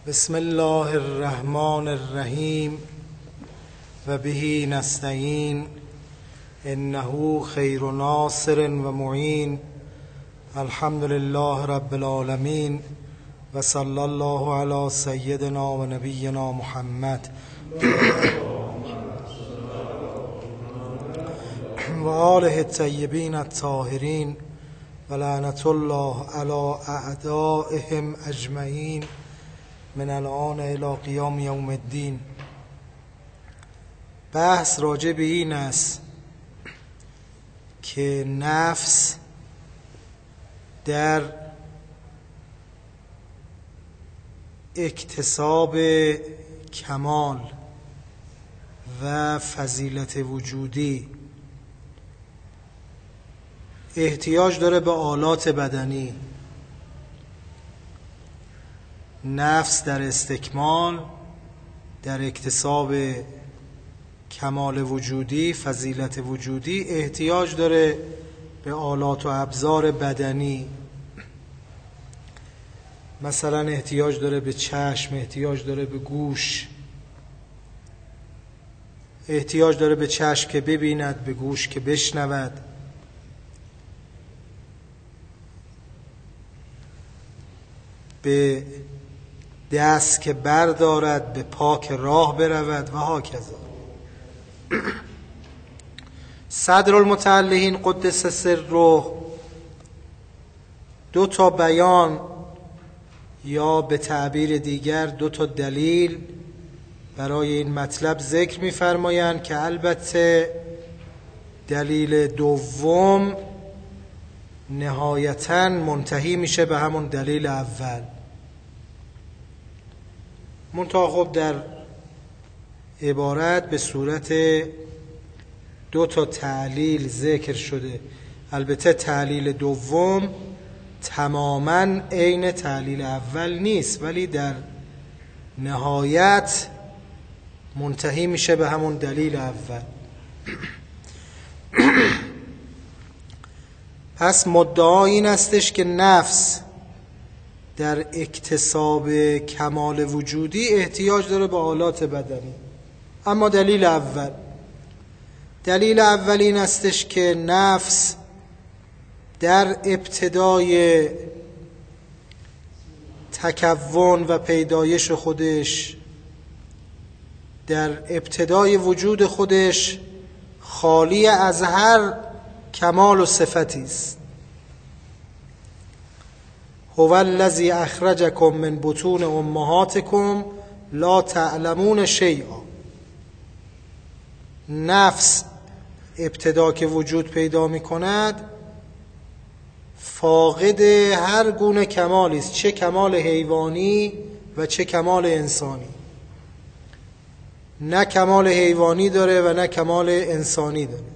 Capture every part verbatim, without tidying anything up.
بسم الله الرحمن الرحیم و به نستعین انه خیر ناصر و معین. الحمد لله رب العالمین و صلی الله علی سیدنا و نبینا محمد و آله الطیبین الطاهرین و لعنت الله علی اعدائهم اجمعین من الان الی قیام یوم الدین. بحث راجع به این است که نفس در اکتساب کمال و فضیلت وجودی احتیاج داره به آلات بدنی. نفس در استکمال، در اکتساب کمال وجودی، فضیلت وجودی احتیاج داره به آلات و ابزار بدنی. مثلا احتیاج داره به چشم، احتیاج داره به گوش، احتیاج داره به چشم که ببیند، به گوش که بشنود، به دست که بردارد، به پا که راه برود و هاکذا. صدر المتعلقین قدس سره دو تا بیان یا به تعبیر دیگر دو تا دلیل برای این مطلب ذکر می‌فرمایند که البته دلیل دوم نهایتاً منتهی میشه به همون دلیل اول. منتها خب در عبارت به صورت دو تا تعلیل ذکر شده. البته تعلیل دوم تماماً عین تعلیل اول نیست، ولی در نهایت منتهی میشه به همون دلیل اول. پس مدعا این استش که نفس در اکتساب کمال وجودی احتیاج داره به آلات بدنی. اما دلیل اول دلیل اول این استش که نفس در ابتدای تکون و پیدایش خودش، در ابتدای وجود خودش خالی از هر کمال و صفتی است. هو الذی اخرجکم من بطون امهاتکم لا تعلمون شیئا. نفس ابتدا که وجود پیدا می کند فاقد هر گونه کمالی است، چه کمال حیوانی و چه کمال انسانی. نه کمال حیوانی داره و نه کمال انسانی داره.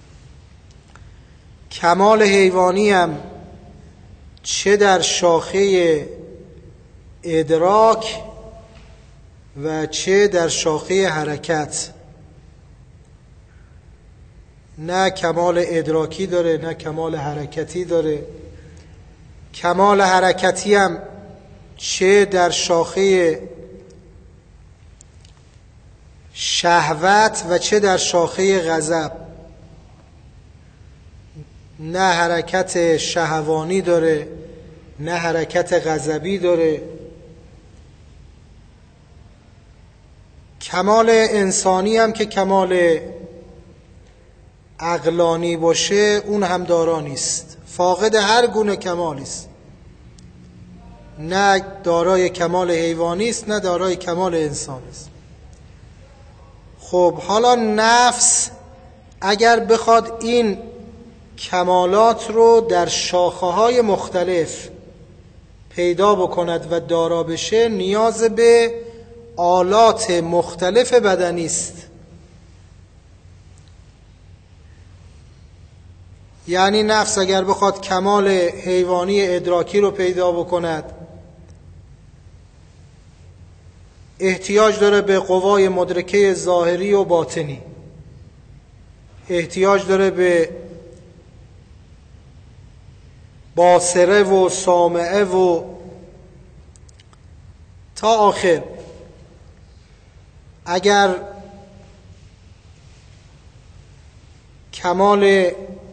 کمال حیوانی هم چه در شاخه ادراک و چه در شاخه حرکت. نه کمال ادراکی داره نه کمال حرکتی داره. کمال حرکتی هم چه در شاخه شهوت و چه در شاخه غضب. نه حرکت شهوانی داره نه حرکت غضبی داره. کمال انسانی هم که کمال عقلانی باشه اون هم دارا نیست، فاقد هر گونه کمالی است. نه دارای کمال حیوانی است نه دارای کمال انسانی است. خب حالا نفس اگر بخواد این کمالات رو در شاخه‌های مختلف پیدا بکند و دارا بشه نیاز به آلات مختلف بدنی است. یعنی نفس اگر بخواد کمال حیوانی ادراکی رو پیدا بکند احتیاج داره به قوای مدرکه ظاهری و باطنی، احتیاج داره به باصره و سامعه و تا آخر. اگر کمال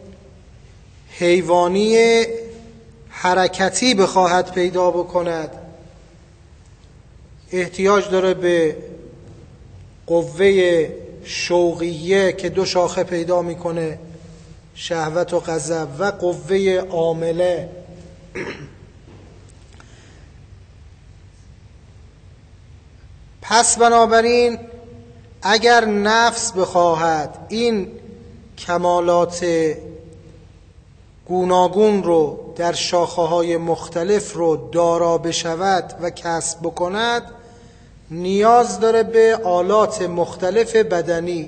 حیوانی حرکتی بخواهد پیدا بکند، احتیاج داره به قوه شوقیه که دو شاخه پیدا میکنه، شهوت و غضب، و قوه عامله. پس بنابراین اگر نفس بخواهد این کمالات گوناگون رو در شاخه‌های مختلف رو دارا بشود و کسب بکند، نیاز داره به آلات مختلف بدنی،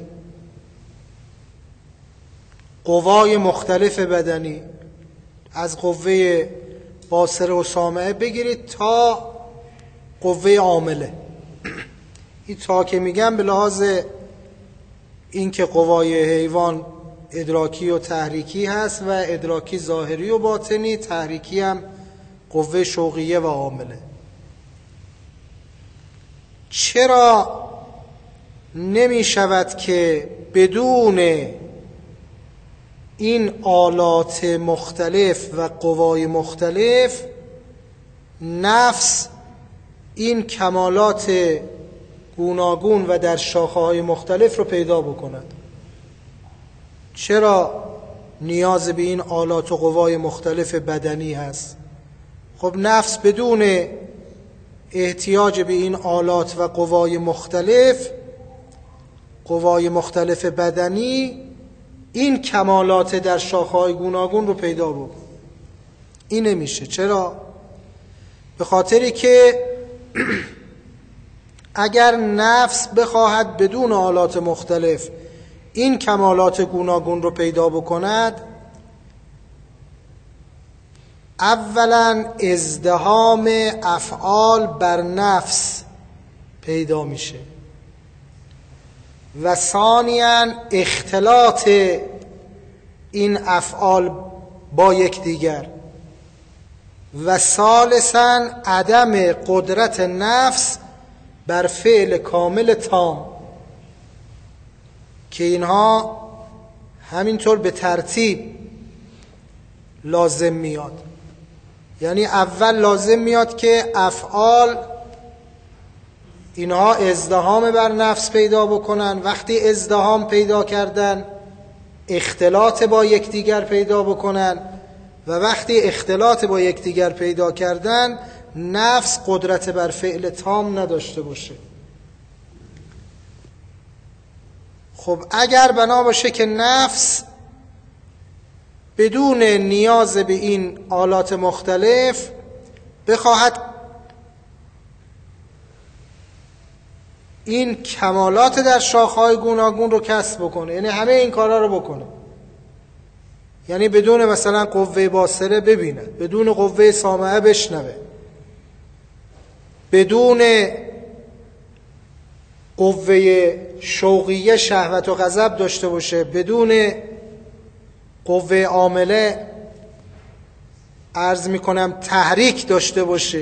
قوای مختلف بدنی، از قوه باصره و سامعه بگیرید تا قوه عامله. این تا که میگم به لحاظ این که قوای حیوان ادراکی و تحریکی هست و ادراکی ظاهری و باطنی، تحریکی هم قوه شوقیه و عامله. چرا نمی شود که بدون این آلات مختلف و قوای مختلف نفس این کمالات گوناگون و در شاخه‌های مختلف رو پیدا بکند؟ چرا نیاز به این آلات و قوای مختلف بدنی هست؟ خب نفس بدون احتیاج به این آلات و قوای مختلف، قوای مختلف بدنی، این کمالات در شاخه‌های گوناگون رو پیدا بکن. این نمیشه. چرا؟ به خاطری که اگر نفس بخواهد بدون آلات مختلف این کمالات گوناگون رو پیدا بکند، اولا ازدحام افعال بر نفس پیدا میشه و ثانیاً اختلاط این افعال با یکدیگر و ثالثاً عدم قدرت نفس بر فعل کامل تام، که اینها همینطور به ترتیب لازم میاد. یعنی اول لازم میاد که افعال اینها ازدحام بر نفس پیدا بکنن. وقتی ازدحام پیدا کردن اختلاط با یکدیگر پیدا بکنن و وقتی اختلاط با یکدیگر پیدا کردن نفس قدرت بر فعل تام نداشته باشه. خب اگر بنا باشه که نفس بدون نیاز به این آلات مختلف بخواهد این کمالات در شاخه‌های گوناگون رو کسب بکنه، یعنی همه این کارا رو بکنه، یعنی بدون مثلا قوه باصره ببیند، بدون قوه سامعه بشنوه، بدون قوه شوقیه شهوت و غضب داشته باشه، بدون قوه عامله عرض میکنم تحریک داشته باشه.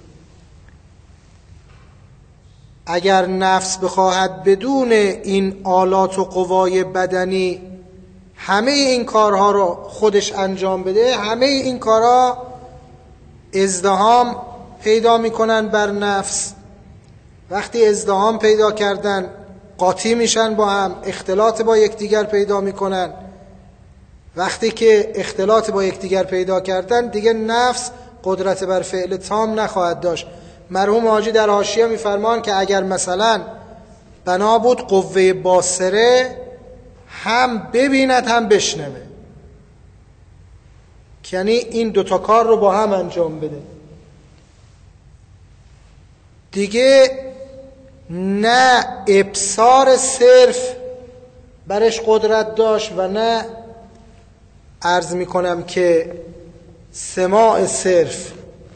اگر نفس بخواهد بدون این آلات و قوای بدنی همه این کارها رو خودش انجام بده، همه این کارها ازدحام پیدا میکنن بر نفس. وقتی ازدحام پیدا کردن قاطی میشن با هم، اختلاط با یکدیگر پیدا میکنن. وقتی که اختلاط با یکدیگر پیدا کردن دیگه نفس قدرت بر فعل تام نخواهد داشت. مرحوم حاجی در حاشیه میفرمان که اگر مثلا بنا بود قوه باصره هم ببیند هم بشنوه، یعنی این دوتا کار رو با هم انجام بده، دیگه نه ابصار صرف برش قدرت داشت و نه عرض میکنم که سماع صرف،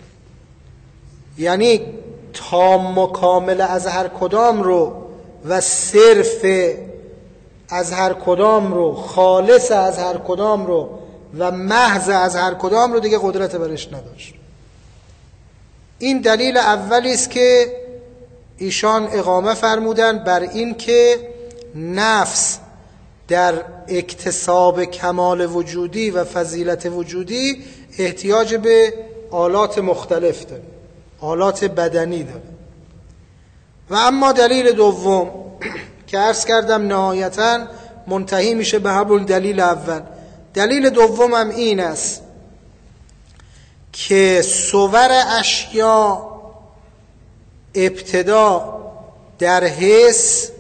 یعنی تام و کامل از هر کدام رو و صرف از هر کدام رو، خالص از هر کدام رو و محض از هر کدام رو دیگه قدرت برش نداشت. این دلیل اولی است که ایشان اقامه فرمودن بر این که نفس در اکتساب کمال وجودی و فضیلت وجودی احتیاج به آلات مختلف داره، آلات بدنی داره. و اما دلیل دوم که عرض کردم نهایتاً منتهی میشه به همون دلیل اول. دلیل دومم این است که صور اشیا ابتدا در حس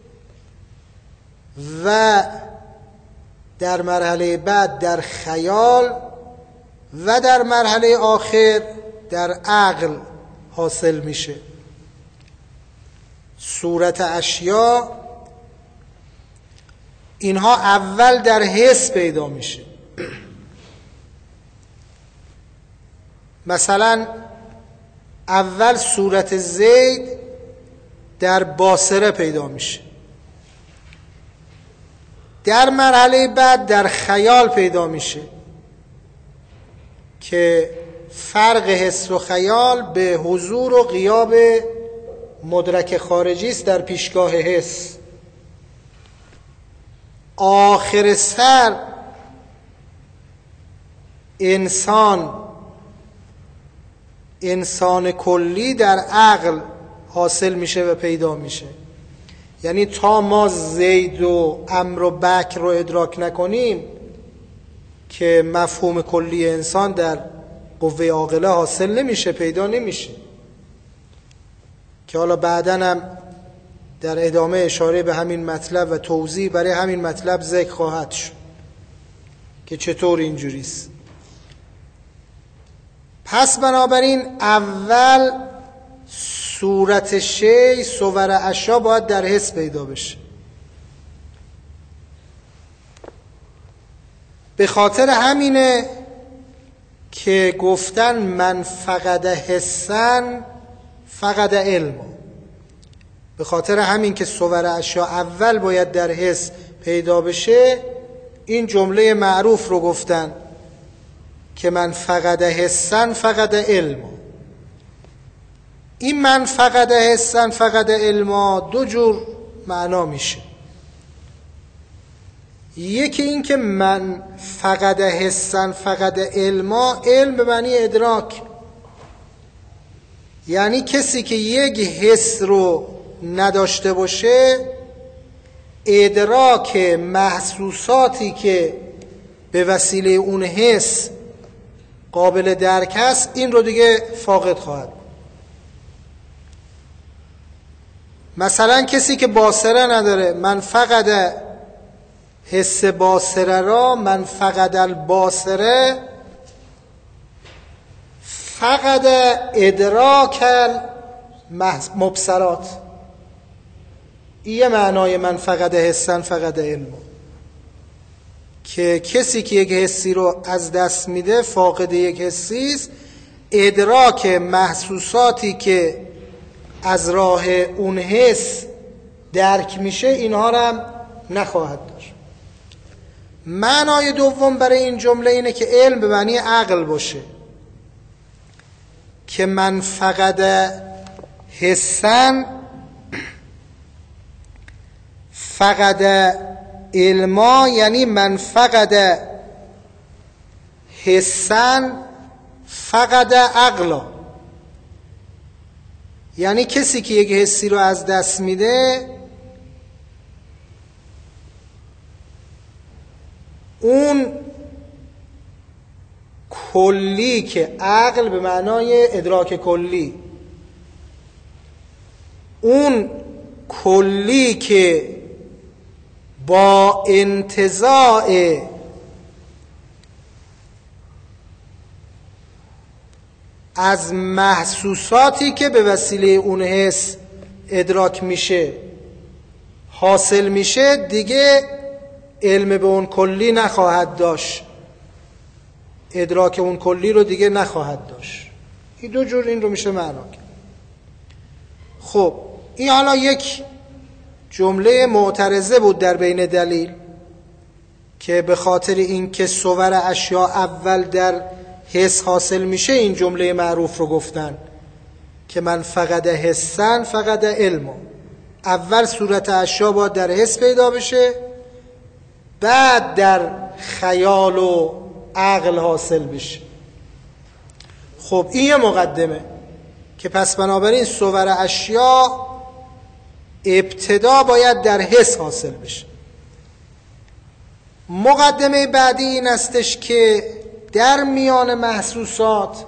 و در مرحله بعد در خیال و در مرحله آخر در عقل حاصل میشه. صورت اشیا اینها اول در حس پیدا میشه. مثلا اول صورت زید در باصره پیدا میشه، در مرحله بعد در خیال پیدا میشه که فرق حس و خیال به حضور و غیاب مدرک خارجی است در پیشگاه حس. آخر سر انسان انسان کلی در عقل حاصل میشه و پیدا میشه. یعنی تا ما زید و عمرو و بکر رو ادراک نکنیم که مفهوم کلی انسان در قوه عاقله حاصل نمیشه، پیدا نمیشه، که حالا بعداً هم در ادامه اشاره به همین مطلب و توضیح برای همین مطلب ذکر خواهد شد که چطور اینجوریست. پس بنابراین اول صورت شی، صور اشیا باید در حس پیدا بشه. به خاطر همینه که گفتن من فقد حسن فقد علم. به خاطر همین که صور اشیا اول باید در حس پیدا بشه این جمله معروف رو گفتن که من فقد حسن فقد علم. این من فقد حسن فقد علم دو جور معنا میشه. یکی این که من فقد حسن فقد علم، علم به معنی ادراک، یعنی کسی که یک حس رو نداشته باشه ادراک محسوساتی که به وسیله اون حس قابل درک است این رو دیگه فاقد خواهد. مثلا کسی که باصره نداره، من فقط حس باصره را، من فقط الباصره فقط ادراک مبصرات. این معنای من فقط حسن فقط علم، که کسی که یک حسی رو از دست میده فاقد یک حسی است، ادراک محسوساتی که از راه اون حس درک میشه اینها رو هم نخواهد داشت. معنای دوم برای این جمله اینه که علم به معنی عقل باشه، که من فقد حسن فقد علما، یعنی من فقد حسن فقد عقلا. یعنی کسی که یک حسی رو از دست میده اون کلی که عقل به معنای ادراک کلی، اون کلی که با انتزاع از محسوساتی که به وسیله اون حس ادراک میشه حاصل میشه دیگه علم به اون کلی نخواهد داشت، ادراک اون کلی رو دیگه نخواهد داشت. این دو جور این رو میشه معنا کرد. خب این حالا یک جمله معترضه بود در بین دلیل که به خاطر این که صور اشیا اول در حس حاصل میشه این جمله معروف رو گفتن که من فقد حسن فقد علم. اول صورت اشیا باید در حس پیدا بشه، بعد در خیال و عقل حاصل بشه. خب این یه مقدمه که پس بنابراین صور اشیا ابتدا باید در حس حاصل بشه. مقدمه بعدی این استش که در میان محسوسات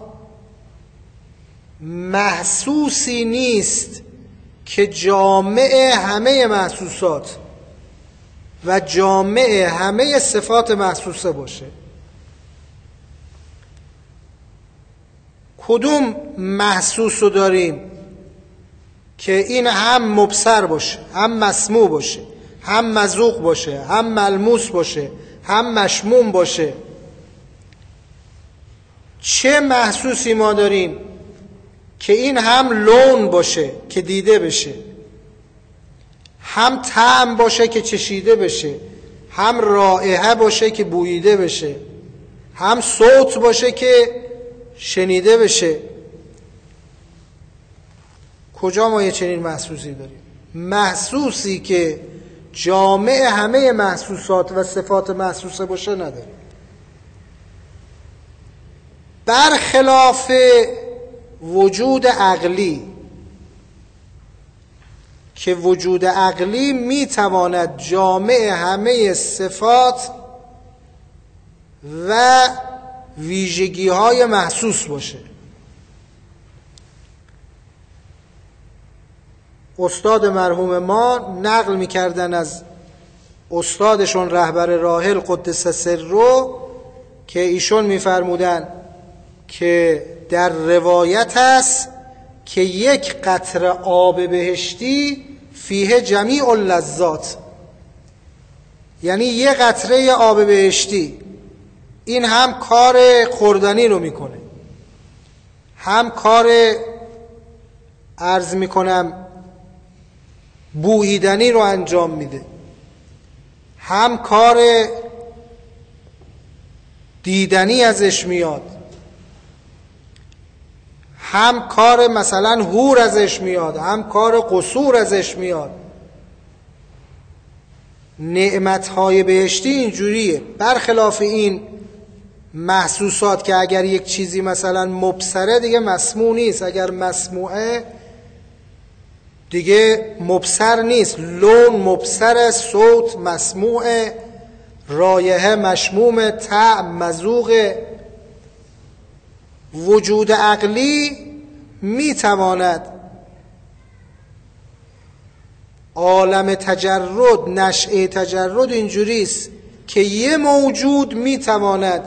محسوسی نیست که جامع همه محسوسات و جامع همه صفات محسوسه باشه. کدوم محسوس رو داریم که این هم مبصر باشه، هم مسموع باشه، هم مذوق باشه، هم ملموس باشه، هم مشموم باشه؟ چه محسوسی ما داریم که این هم لون باشه که دیده بشه، هم طعم باشه که چشیده بشه، هم رائحه باشه که بوییده بشه، هم صوت باشه که شنیده بشه؟ کجا ما یه چنین محسوسی داریم؟ محسوسی که جامع همه محسوسات و صفات محسوسه باشه نداریم. برخلاف وجود عقلی که وجود عقلی میتواند جامع همه صفات و ویژگی های محسوس باشه. استاد مرحوم ما نقل میکردن از استادشون رهبر راحل قدس سره که ایشون میفرمودن که در روایت است که یک قطره آب بهشتی فیه جمیع اللذات، یعنی یک قطره آب بهشتی این هم کار خوردنی رو میکنه، هم کار عرض میکنم بوییدنی رو انجام میده، هم کار دیدنی ازش میاد، هم کار مثلا حور ازش میاد، هم کار قصور ازش میاد. نعمتهای بهشتی اینجوریه. برخلاف این محسوسات که اگر یک چیزی مثلا مبصره دیگه مسموع نیست، اگر مسموعه دیگه مبصر نیست. لون مبصر، صوت مسموع، رایحه مشموم، طعم مذوق. وجود عقلی میتواند عالم تجرد، نشأه تجرد اینجوریست که یه موجود میتواند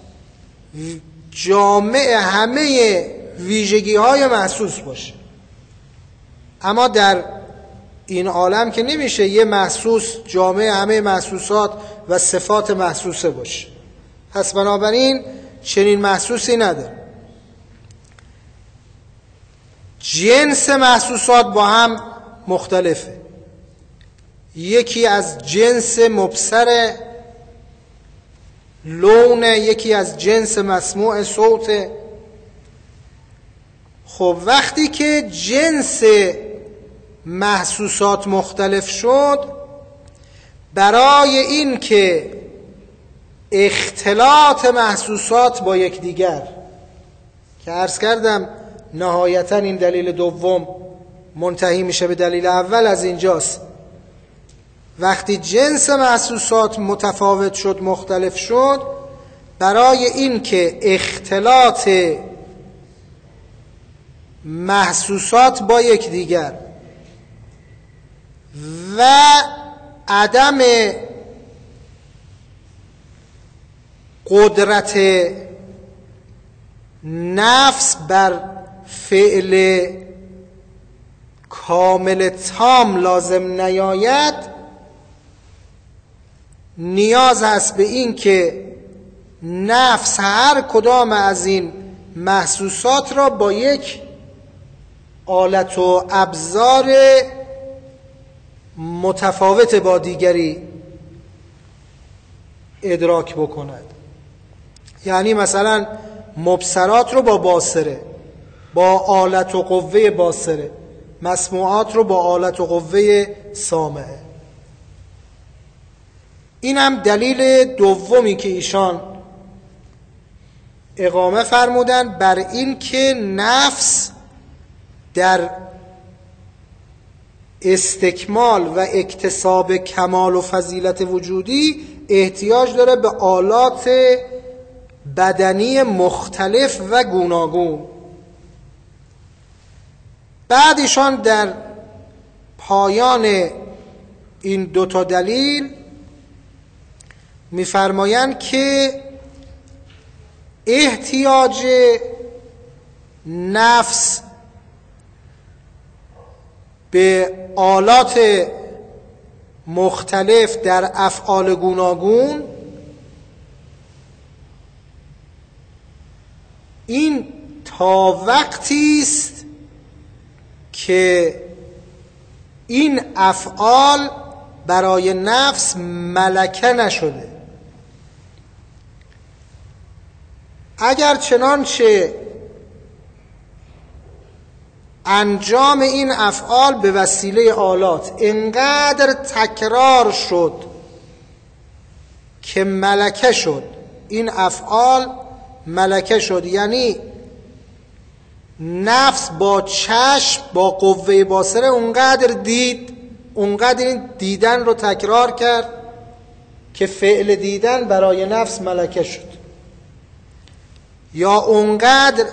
جامع همه ویژگی های محسوس باشه، اما در این عالم که نمیشه یه محسوس جامع همه محسوسات و صفات محسوسه باشه. پس بنابراین چنین محسوسی نداره. جنس محسوسات با هم مختلفه. یکی از جنس مبصر لون، یکی از جنس مسموع صوت. خب وقتی که جنس محسوسات مختلف شد، برای این که اختلاط محسوسات با یکدیگر که عرض کردم نهایتا این دلیل دوم منتهی میشه به دلیل اول، از اینجاست. وقتی جنس محسوسات متفاوت شد، مختلف شد، برای این که اختلاط محسوسات با یکدیگر و عدم قدرت نفس بر فعل کامل تام لازم نیاید، نیاز هست به این که نفس هر کدام از این محسوسات را با یک آلت و ابزار متفاوت با دیگری ادراک بکند. یعنی مثلا مبصرات رو با باصره، با آلت و قوه باصره، مسموعات رو با آلت و قوه سامعه. این هم دلیل دومی که ایشان اقامه فرمودن بر این که نفس در استکمال و اکتساب کمال و فضیلت وجودی احتیاج داره به آلات بدنی مختلف و گوناگون. بعد ایشان در پایان این دوتا دلیل می‌فرمایند که احتیاج نفس به آلات مختلف در افعال گوناگون این تا وقتی است که این افعال برای نفس ملکه نشده. اگر چنانچه انجام این افعال به وسیله آلات انقدر تکرار شد که ملکه شد، این افعال ملکه شد، یعنی نفس با چشم با قوه باصره اونقدر دید، اونقدر این دیدن رو تکرار کرد که فعل دیدن برای نفس ملکه شد، یا اونقدر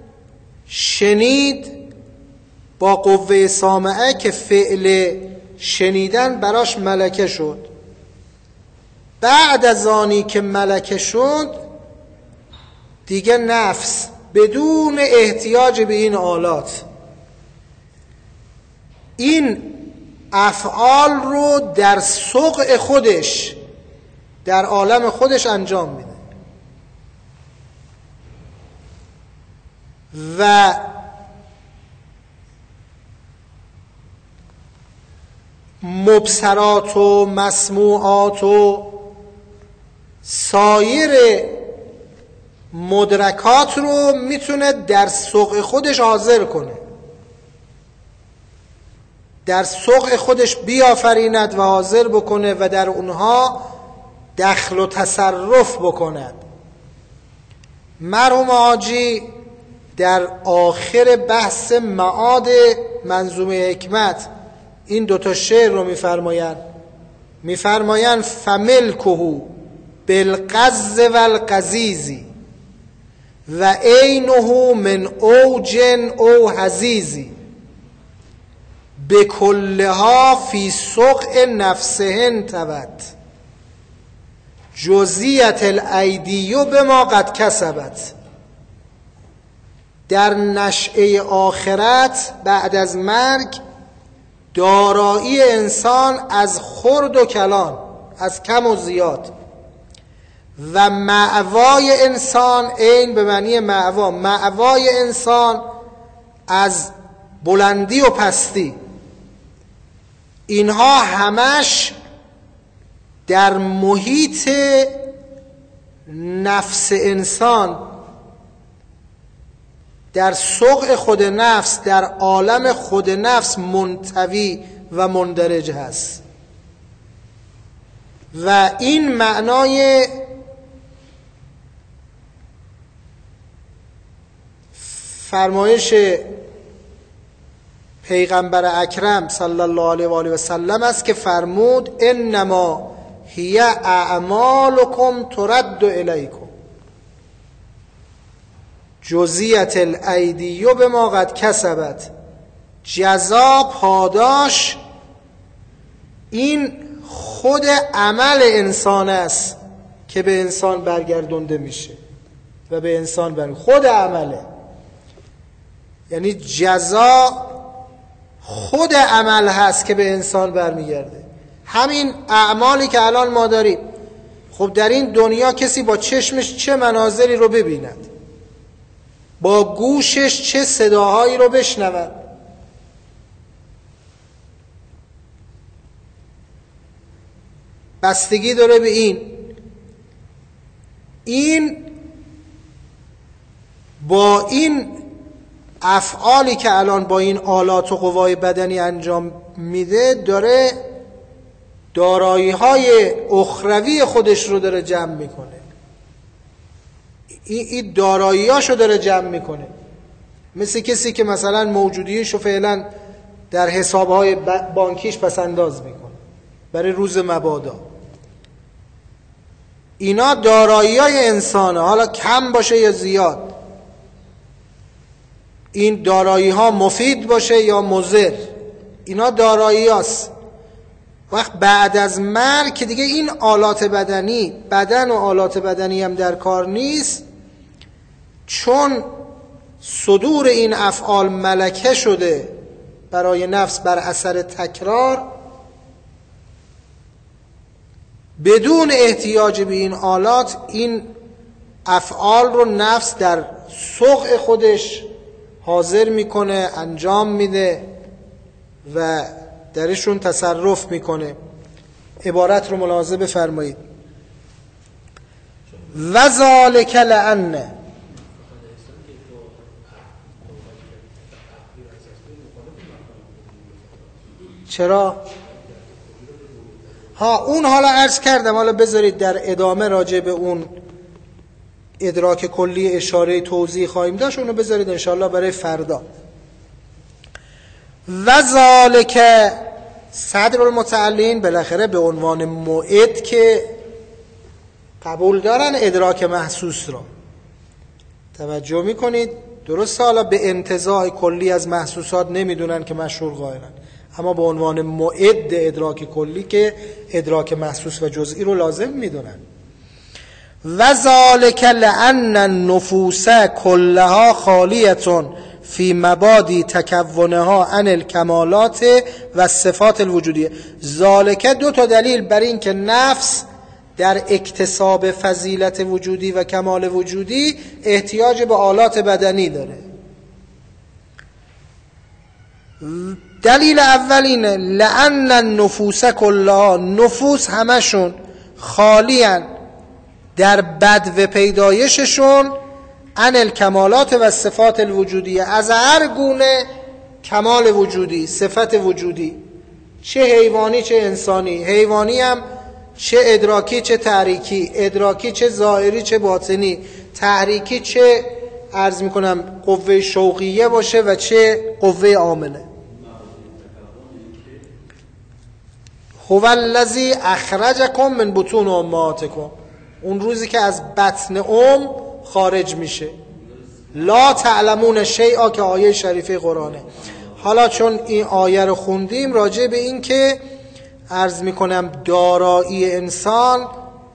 شنید با قوه سامعه که فعل شنیدن براش ملکه شد. بعد از آنی که ملکه شد دیگه نفس بدون احتیاج به این آلات این افعال رو در سقع خودش در عالم خودش انجام میده و مبصرات و مسموعات و سایر مدرکات رو میتونه در سقع خودش حاضر کنه، در سقع خودش بیافریند و حاضر بکنه و در اونها دخل و تصرف بکند. مرحوم حاجی در آخر بحث معاد منظومه حکمت این دوتا شعر رو میفرمایند میفرمایند فملکه بالقز والقزیزی و عینه من اوج او حزیزی بکلها فی سقع نفسهن تبت جزیت الایدی بما قد کسبت. در نشأه آخرت بعد از مرگ دارایی انسان از خرد و کلان، از کم و زیاد، و مأوای انسان این به معنی مأوا، مأوای انسان از بلندی و پستی، اینها همش در محیط نفس انسان، در سقع خود نفس، در عالم خود نفس منطوی و مندرج هست. و این معنای فرمایش پیغمبر اکرم صلی الله علیه و آله و سلم است که فرمود انما هی اعمالکم ترد الیکم جزیت الایدی بما قد کسبت. جزا، پاداش، این خود عمل انسان است که به انسان برگردونده میشه و به انسان بر خود عمله، یعنی جزا خود عمل هست که به انسان برمیگرده. همین اعمالی که الان ما داریم، خب در این دنیا کسی با چشمش چه مناظری رو ببیند، با گوشش چه صداهایی رو بشنود، بستگی داره به این. این با این افعالی که الان با این آلات و قوای بدنی انجام میده داره دارایی های اخروی خودش رو داره جمع میکنه، این این داراییاشو داره جمع میکنه. مثل کسی که مثلا موجودیشو فعلا در حسابهای بانکیش پس انداز میکنه برای روز مبادا. اینا دارایی های انسانه، حالا کم باشه یا زیاد، این دارایی ها مفید باشه یا مضر، اینا دارایی هاست. وقت بعد از مرگ که دیگه این آلات بدنی، بدن و آلات بدنی هم در کار نیست، چون صدور این افعال ملکه شده برای نفس بر اثر تکرار، بدون احتیاج به این آلات این افعال رو نفس در سوق خودش حاضر میکنه، انجام میده و درشون تصرف میکنه. عبارت رو ملاحظه بفرمایید. و ذالک لأن، چرا؟ ها اون حالا عرض کردم، حالا بذارید در ادامه راجع به اون ادراک کلی اشاره توضیح خواهیم داشت، اونو بذارید انشاءالله برای فردا. و ذالک صدر المتعلین بالاخره به عنوان موعد که قبول دارن ادراک محسوس را. توجه میکنید؟ درسته حالا به انتزاع کلی از محسوسات نمیدونن که مشهور قائلن، اما به عنوان موعد ادراک کلی که ادراک محسوس و جزئی رو لازم میدونن. و ذالک لأن النفوس کلها خالیتون فی مبادی تکونها عن الکمالات و صفات الوجودیه. ذالک دو تا دلیل بر این که نفس در اکتساب فضیلت وجودی و کمال وجودی احتیاج به آلات بدنی داره. دلیل اول اینه لأن النفوس کلها، نفوس همشون خالیان در بدو پیدایششون عن الکمالات و صفات الوجودیه، از هر گونه کمال وجودی، صفت وجودی، چه حیوانی چه انسانی. حیوانی هم چه ادراکی چه تحریکی، ادراکی چه ظاهری چه باطنی، تحریکی چه عرض میکنم قوه شوقیه باشه و چه قوه عامله. هو الذی اخرجکم من بطون امهاتکم، اون روزی که از بطن ام خارج میشه. لا تعلمون شیئا که آیه شریفه قرآنه. حالا چون این آیه رو خوندیم راجع به این که عرض میکنم دارایی انسان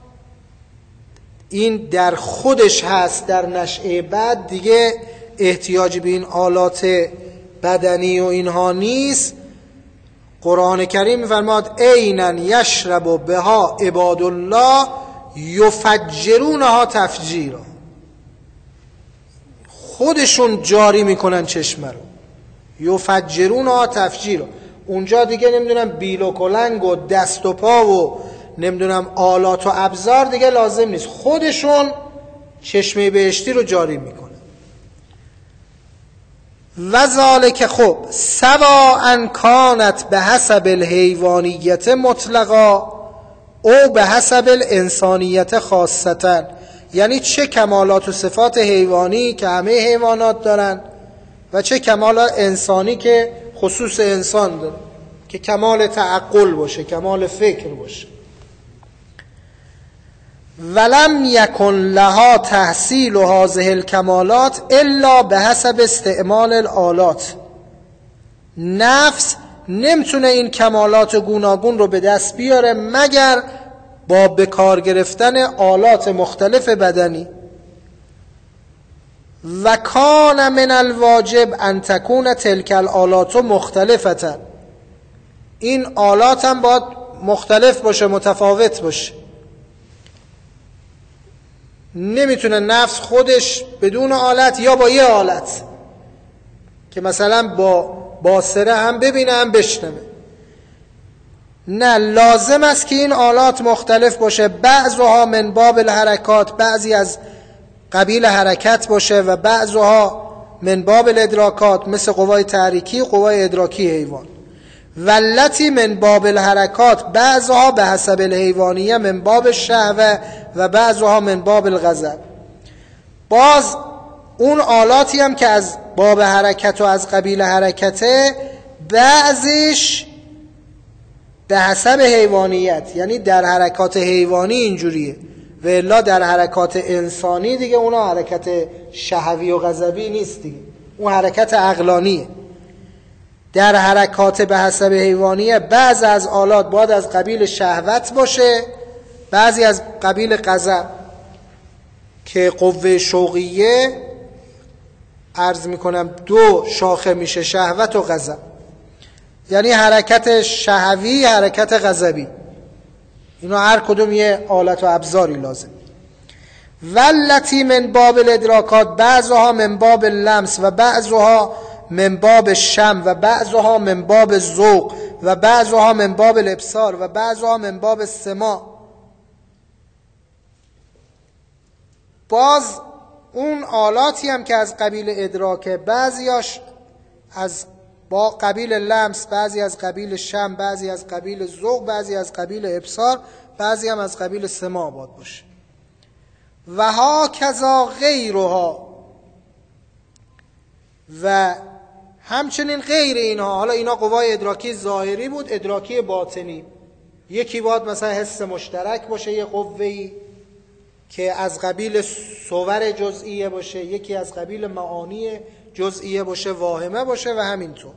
این در خودش هست، در نشأه بعد دیگه احتیاج به این آلات بدنی و اینها نیست. قرآن کریم میفرماد عینن یشرب بها عباد الله یفجرونها تفجیرا، خودشون جاری میکنن چشمه رو. یفجرونها تفجیرا، اونجا دیگه نمیدونم بیل و کلنگ و دست و پا و نمیدونم آلات و ابزار دیگه لازم نیست، خودشون چشمه بهشتی رو جاری میکنن. و ذالک خب سواء کانت به حسب الحیوانیت مطلقا او به حسب الانسانیت خاصتا، یعنی چه کمالات و صفات حیوانی که همه حیوانات دارن و چه کمالات انسانی که خصوص انسان داره که کمال تعقل باشه، کمال فکر باشه. ولم یکن لها تحصیل هذه الکمالات الا به حسب استعمال الآلات، نفس نمیتونه این کمالات گوناگون رو به دست بیاره مگر با بکار گرفتن آلات مختلف بدنی. و کان من الواجب ان تکون تلک الآلات مختلفتا، این آلات هم باید مختلف باشه، متفاوت باشه. نمیتونه نفس خودش بدون آلت یا با یه آلت که مثلا با باصره هم ببینه هم بشنوه، نه، لازم است که این آلات مختلف باشه. بعضها من باب الحرکات، بعضی از قبیل حرکت باشه و بعضها من باب الادراکات مثل قوای تحریکی و قوای ادراکی حیوان. والتی من باب الحرکات بعضها به حسب الحیوانیه من باب الشهوه و بعضها من باب الغضب. باز اون آلاتی هم که از باب حرکت و از قبیل حرکته، بعضیش به حسب حیوانیت، یعنی در حرکات حیوانی اینجوریه و الا در حرکات انسانی دیگه اونا حرکت شهوی و غضبی نیست دیگه، اون حرکت عقلانیه. در حرکات به حسب حیوانیه بعض از آلات باید از قبیل شهوت باشه، بعضی از قبیل غضب، که قوه شوقیه عرض میکنم دو شاخه میشه، شهوت و غضب، یعنی حرکت شهوی، حرکت غضبی، اینا هر کدوم یه آلت و ابزاری لازم. والتی من باب الادراکات بعضها من باب اللمس و بعضها من باب الشم و بعضها من باب الذوق و بعضها من باب الابصار و بعضها من باب السماع. باز اون آلاتی هم که از قبیل ادراکه، بعضیاش از با قبیل لمس، بعضی از قبیل شم، بعضی از قبیل ذوق، بعضی از قبیل ابصار، بعضی هم از قبیل سماع باید باشه. و ها کذا غیرها، و همچنین غیر اینها. حالا اینا قوای ادراکی ظاهری بود، ادراکی باطنی. یکی باید مثلا حس مشترک باشه، یه قوه‌ای که از قبیل صور جزئیه باشه، یکی از قبیل معانی جزئیه باشه، واهمه باشه و همینطور.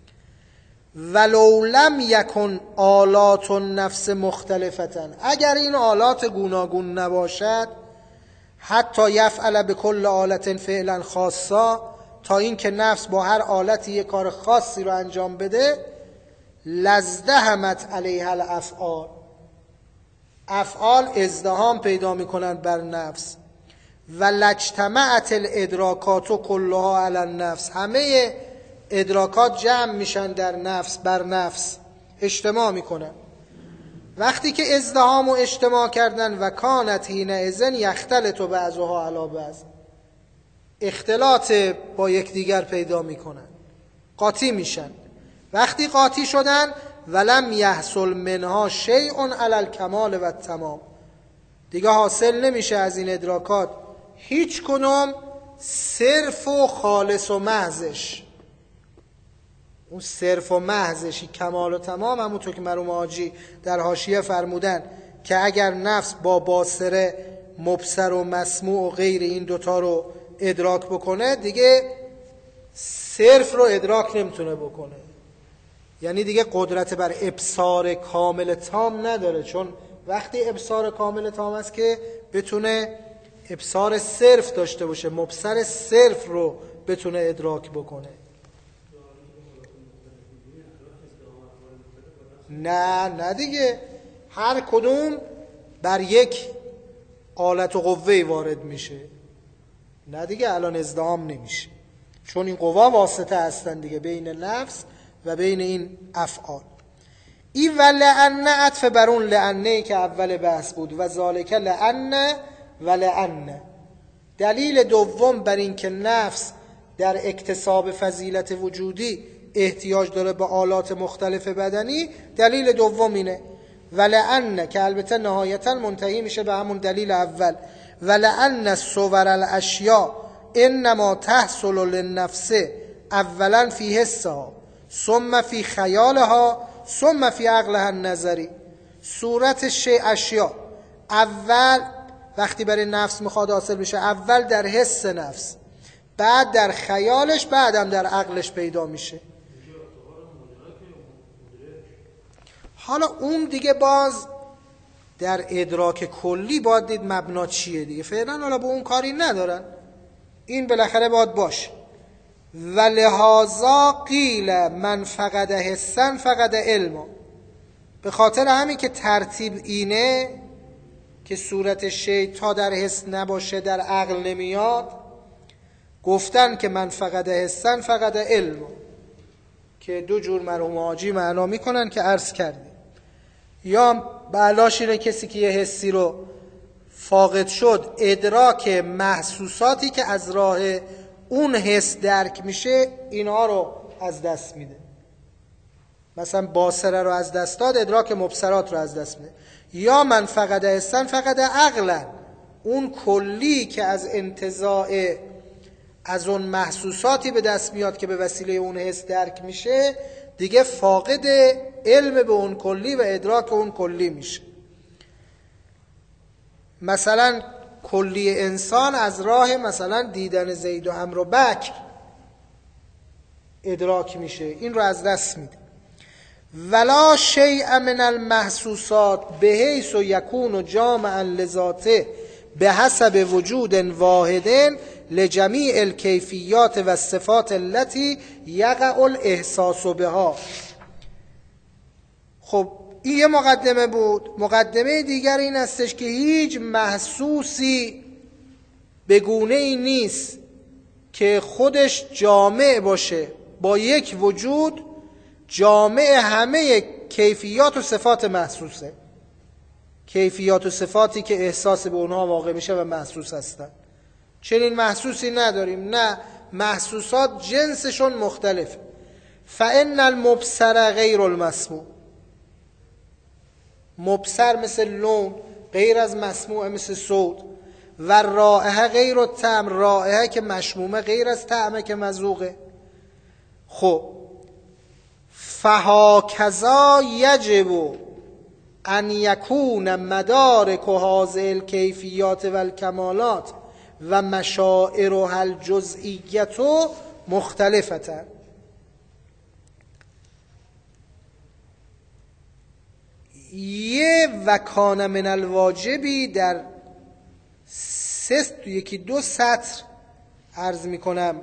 ولو لم یکن آلات النفس مختلفتن، اگر این آلات گوناگون نباشد، حتی یفعل بكل آلت فعلا خاصا، تا این که نفس با هر آلتی یک کار خاصی رو انجام بده، لازدحمت علیها الافعال، افعال ازدحام پیدا میکنند بر نفس. و لاجتمعت الادراکات کلها علی النفس، همه ادراکات جمع میشن در نفس، بر نفس اجتماع میکنن. وقتی که ازدحام و اجتماع کردن، و کانت حینئذ یختلط بعضها علی بعض، اختلاط با یکدیگر پیدا میکنن، قاطی میشن. وقتی قاطی شدن، ولم یحصل منها شیء علی الکمال و التمام، دیگه حاصل نمیشه از این ادراکات هیچ کنم صرف و خالص و محضش. اون صرف و محضشی کمال و تمام، همونطور که مرحوم حاجی در حاشیه فرمودن که اگر نفس با باصره مبصر و مسموع و غیر این دوتا رو ادراک بکنه، دیگه صرف رو ادراک نمیتونه بکنه، یعنی دیگه قدرت بر ابصار کامل تام نداره. چون وقتی ابصار کامل تام است که بتونه ابصار صرف داشته باشه، مبصر صرف رو بتونه ادراک بکنه. نه نه دیگه، هر کدوم بر یک آلت و قوه وارد میشه. نه دیگه الان ازدحام نمیشه، چون این قوا واسطه هستن دیگه بین نفس و بین این افعال. ای و لعن عطف برون لعنه که اول بحث بود، و ذالک لعنه و لعنه. دلیل دوم بر این که نفس در اکتساب فضیلت وجودی احتیاج داره به آلات مختلف بدنی، دلیل دوم اینه. و لعنه که البته نهایتا منتهی میشه به همون دلیل اول. و لعنه صور الاشیاء انما تحصل للنفس اولا فی حسها ثم فی خیالها ثم فی عقلها النظری. صورت شیء اشیاء اول وقتی برای نفس میخواد حاصل بشه، اول در حس نفس، بعد در خیالش، بعدم در عقلش پیدا میشه. حالا اون دیگه باز در ادراک کلی باید دید مبنا چیه دیگه، فعلا حالا با اون کاری ندارن، این بالاخره باید باشه. و لهذا قیل من فقد حسن فقد علم. به خاطر همین که ترتیب اینه که صورت شیء تا در حس نباشه در عقل نمیاد، گفتن که من فقد حسن فقد علم، که دو جور مرحوم حاجی معنا میکنن که عرض کردیم. یا بلاش اینه کسی که یه حسی رو فاقد شد، ادراک محسوساتی که از راه اون حس درک میشه اینها رو از دست میده. مثلا باصره رو از دست داد، ادراک مبصرات رو از دست میده. یا من فقد حسن فقد عقلا، اون کلی که از انتزاع از اون محسوساتی به دست میاد که به وسیله اون حس درک میشه، دیگه فاقد علم به اون کلی و ادراک اون کلی میشه. مثلا کلی انسان از راه مثلا دیدن زید و عمرو و بکر ادراک میشه، این رو از دست میده. ولا شیء من المحسوسات بحیث یکون جامعا لذاته به حسب وجود واحد لجمیع الکیفیات و صفات التي یقع الاحساس بها. خب این یه مقدمه بود. مقدمه دیگر این استش که هیچ محسوسی به گونه ای نیست که خودش جامع باشه با یک وجود، جامع همه کیفیات و صفات محسوسه، کیفیات و صفاتی که احساس به اونها واقع میشه و محسوس هستن. چنین محسوسی نداریم، نه، محسوسات جنسشون مختلف. فإن المبصر غیر المسموع، مبصر مثل لون غیر از مسموع مثل صوت، و رائحه غیر الطعم، رائحه که مشمومه غیر از طعمه که مذوقه. خب فهاکذا یجب ان یکون مدارک هذه الکیفیات و الکمالات و مشاعرها الجزئیت مختلفة. یه وکان من الواجبی در سه یکی دو سطر عرض میکنم،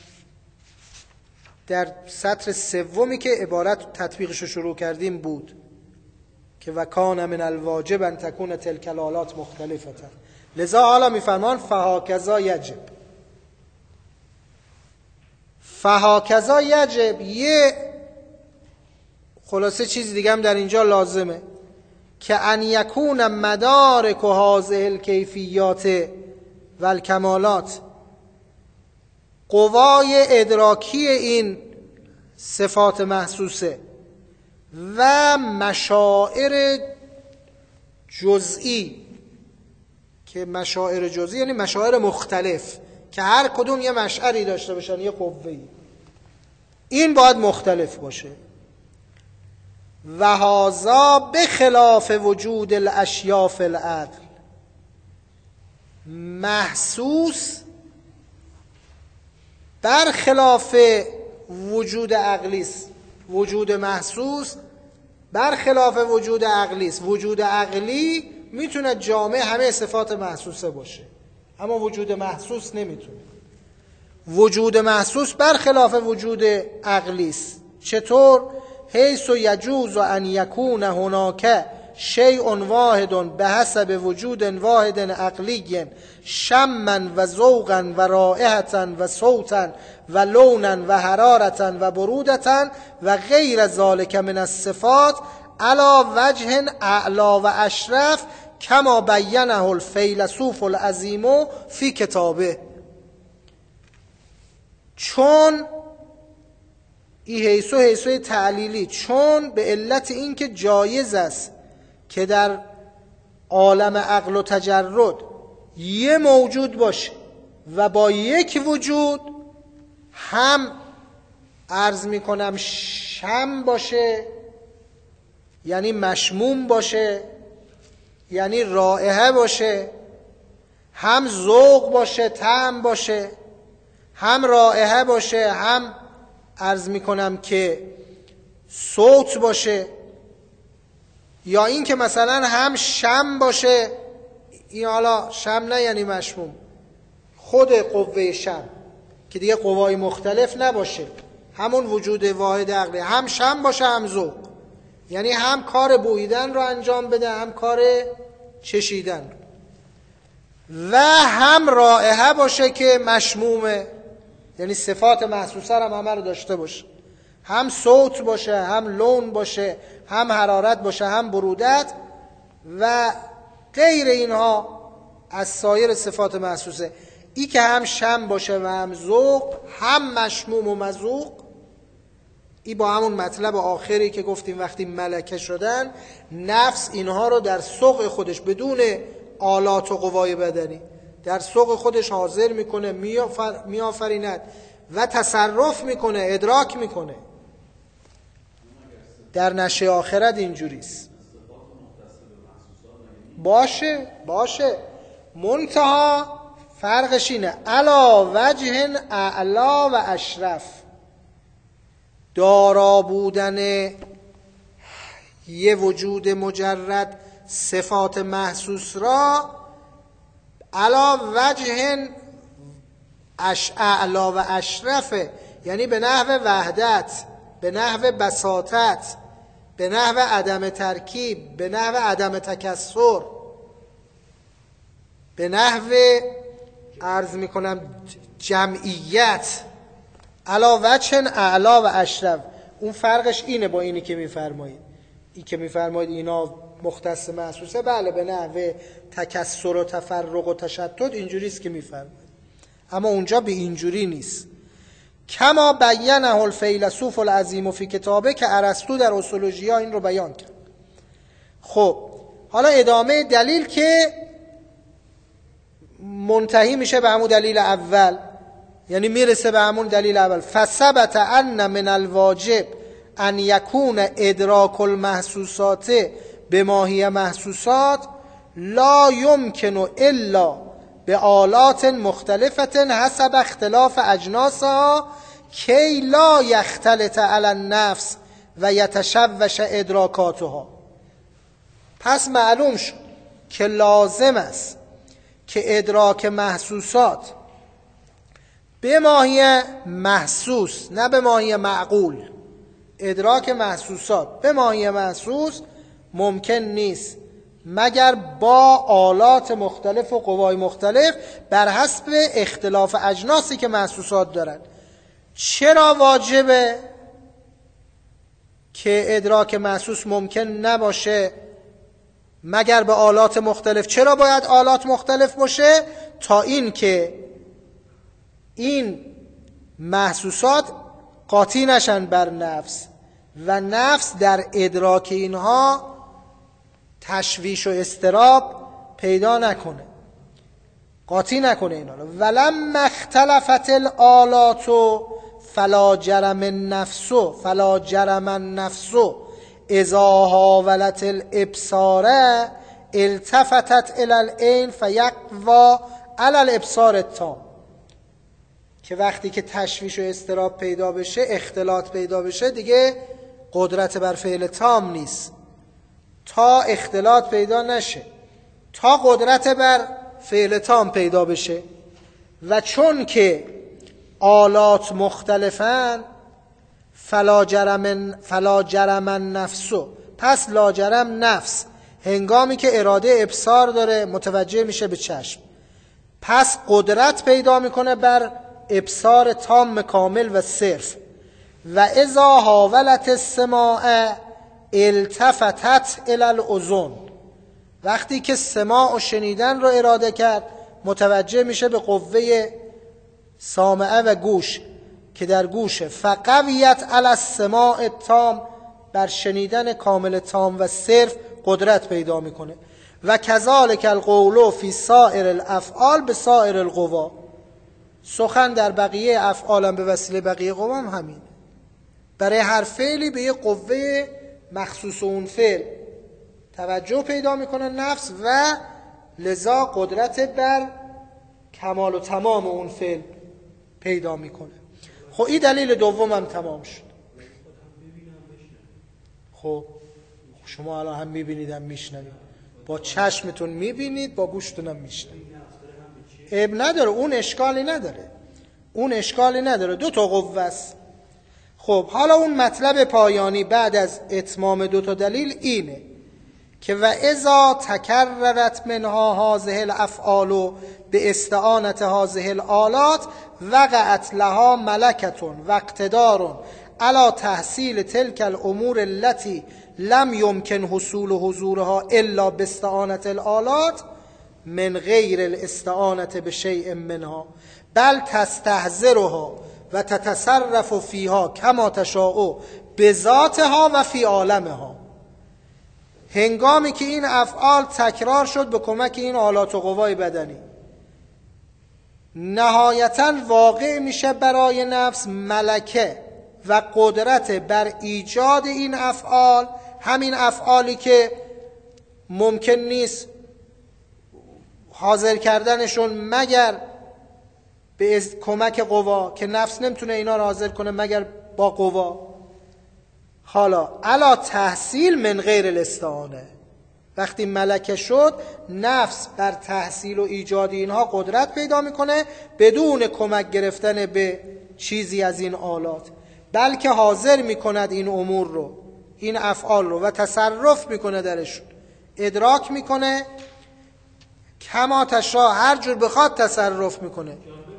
در سطر سومی که عبارت تطبیقش رو شروع کردیم بود که وکان من الواجب ان تکون تلک الآلات مختلفة. لذا حالا میفرمان فهاکذا یجب، فهاکذا یجب. یه خلاصه چیز دیگه هم در اینجا لازمه که ان یکون مدارک هذه الکیفیات و الکمالات، قوای ادراکی این صفات محسوسه و مشاعر جزئی، که مشاعر جزئی یعنی مشاعر مختلف که هر کدوم یه مشعری داشته باشن، یه قوه‌ای، این باید مختلف باشه. و هذا بخلاف وجود الاشیاء فی العقل، محسوس برخلاف وجود عقلی است. وجود محسوس برخلاف وجود عقلی است. وجود عقلی میتونه جامع همه صفات محسوسه باشه، اما وجود محسوس نمیتونه. وجود محسوس برخلاف وجود عقلی است. چطور؟ حیث یجوز ان یکون هناک شیء واحد به حسب وجود واحد عقلی شما و ذوقا و رائحة و صوتا و لونا و حرارة و برودة و غیر ذلك من الصفات علی وجه اعلی و اشرف کما بینه الفیلسوف العظیم فی کتابه. چون این حیث و حیث تعلیلی، چون به علت این که جایز است که در عالم عقل و تجرد یه موجود باشه و با یک وجود هم عرض می کنم شم باشه، یعنی مشموم باشه، یعنی رائحه باشه، هم ذوق باشه، طعم باشه، هم رائحه باشه، هم عرض می کنم که صوت باشه، یا این که مثلا هم شم باشه. این حالا شم نه یعنی مشموم، خود قوه شم که دیگه قوای مختلف نباشه، همون وجود واحد عقلی، هم شم باشه هم ذوق، یعنی هم کار بویدن رو انجام بده هم کار چشیدن، و هم رائحه باشه که مشمومه، یعنی صفات محسوسه هم همه رو داشته باشه، هم صوت باشه، هم لون باشه، هم حرارت باشه، هم برودت و غیر اینها از سایر صفات محسوسه. ای که هم شم باشه و هم ذوق، هم مشموم و مذوق، ای با همون مطلب آخری که گفتیم وقتی ملکه شدن، نفس اینها رو در سوق خودش بدون آلات و قوای بدنی در سوق خودش حاضر میکنه، میآفر، میآفریند و تصرف میکنه، ادراک میکنه. در نشه آخرت اینجوریست. باشه باشه منتها فرقش اینه علا وجه اعلا و اشرف. دارا بودن یه وجود مجرد صفات محسوس را علا وجه اش اعلا و اشرفه، یعنی به نحو وحدت، به نحو بساطت، به نحو عدم ترکیب، به نحو عدم تکسر، به نحو عرض میکنم جمعیت. علا وجه اعلا و اشرف. اون فرقش اینه با اینی که میفرمایید. این که میفرمایید اینا مختص محسوسه، بله به نحو تکسر و تفرق و تشتت اینجوریست که میفرمایید، اما اونجا به اینجوری نیست. کما بینه الفیلسوف العظیم فی کتابه، که ارسطو در اصولوژیا این رو بیان کرد. خب حالا ادامه دلیل که منتهی میشه به همون دلیل اول، یعنی میرسه به همون دلیل اول. فثبت ان من الواجب ان یکون ادراک المحسوسات بماهی محسوسات لا یمکن الا به آلات مختلفت حسب اختلاف اجناسها کی لا یختلط علی النفس و یتشوش ادراکاتها. پس معلوم شد که لازم است که ادراک محسوسات به ماهی محسوس، نه به ماهی معقول، ادراک محسوسات به ماهی محسوس ممکن نیست مگر با آلات مختلف و قوای مختلف بر حسب اختلاف اجناسی که محسوسات دارن. چرا واجبه که ادراک محسوس ممکن نباشه مگر به آلات مختلف؟ چرا باید آلات مختلف باشه؟ تا این که این محسوسات قاطی نشن بر نفس و نفس در ادراک اینها تشویش و اضطراب پیدا نکنه، قاطی نکنه اینا رو. ولم اختلفت الآلات فلا جرم النفس فلا جرم النفس اذا حاولت الابصار التفتت الى العین فیقوی علی الابصار التام. که وقتی که تشویش و اضطراب پیدا بشه، اختلاط پیدا بشه، دیگه قدرت بر فعل تام نیست. تا اختلاط پیدا نشه، تا قدرت بر فعل تام پیدا بشه. و چون که آلات مختلفن فلا جرم فلا جرم النفس، پس لاجرم نفس هنگامی که اراده ابصار داره متوجه میشه به چشم، پس قدرت پیدا میکنه بر ابصار تام کامل و صرف. و اذا حاولت السماع التفتت الی الاذن، وقتی که سماع و شنیدن رو اراده کرد متوجه میشه به قوه سامعه و گوش که در گوشه. فقویت علی السماع التام، بر شنیدن کامل تام و صرف قدرت پیدا میکنه. و کذالک القول فی سائر الافعال به سائر القوا، سخن در بقیه افعالم به وسیله بقیه قوا هم همین. برای هر فعلی به یه قوه مخصوص اون فعل توجه پیدا میکنه نفس و لذا قدرت بر کمال و تمام اون فعل پیدا میکنه. خب این دلیل دوم هم تمام شد. خب شما الان هم میبینید هم میشنوید، با چشمتون میبینید، با گوشتون هم میشنوید. عیب نداره، اون اشکالی نداره، اون اشکالی نداره، دو تا قوه است. خب حالا اون مطلب پایانی بعد از اتمام دو تا دلیل اینه که و اذا تکررت منها هذه الافعال به استعانت هذه الآلات وقعت لها ملکتون و اقتدارون علی تحصیل تلک الامور التي لم يمكن حصول حضورها الا باستعانت الآلات من غیر الاستعانت به شیء منها بل تستحضرها و تتصرف فیها کما تشاء بذاتها و فی عالمها. هنگامی که این افعال تکرار شد به کمک این آلات و قوای بدنی، نهایتاً واقع میشه برای نفس ملکه و قدرت بر ایجاد این افعال، همین افعالی که ممکن نیست حاضر کردنشون مگر به کمک قوا، که نفس نمیتونه اینا رو حاضر کنه مگر با قوا. حالا علا تحصیل من غیر الاستعانه، وقتی ملکه شد نفس بر تحصیل و ایجاد اینها قدرت پیدا میکنه بدون کمک گرفتن به چیزی از این آلات، بلکه حاضر میکند این امور رو، این افعال رو، و تصرف میکنه درشون، ادراک میکنه کما تشاء، هر جور بخواد تصرف میکنه.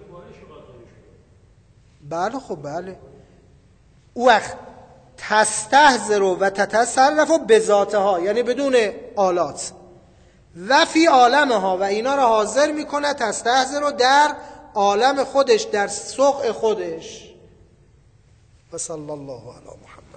بله خب بله. او وقت تستحضر و تتصرف بذاتها، یعنی بدون آلات، و فی عالمها، و اینا رو حاضر میکنه تستحضر در عالم خودش، در سوق خودش. و صلی الله علی محمد.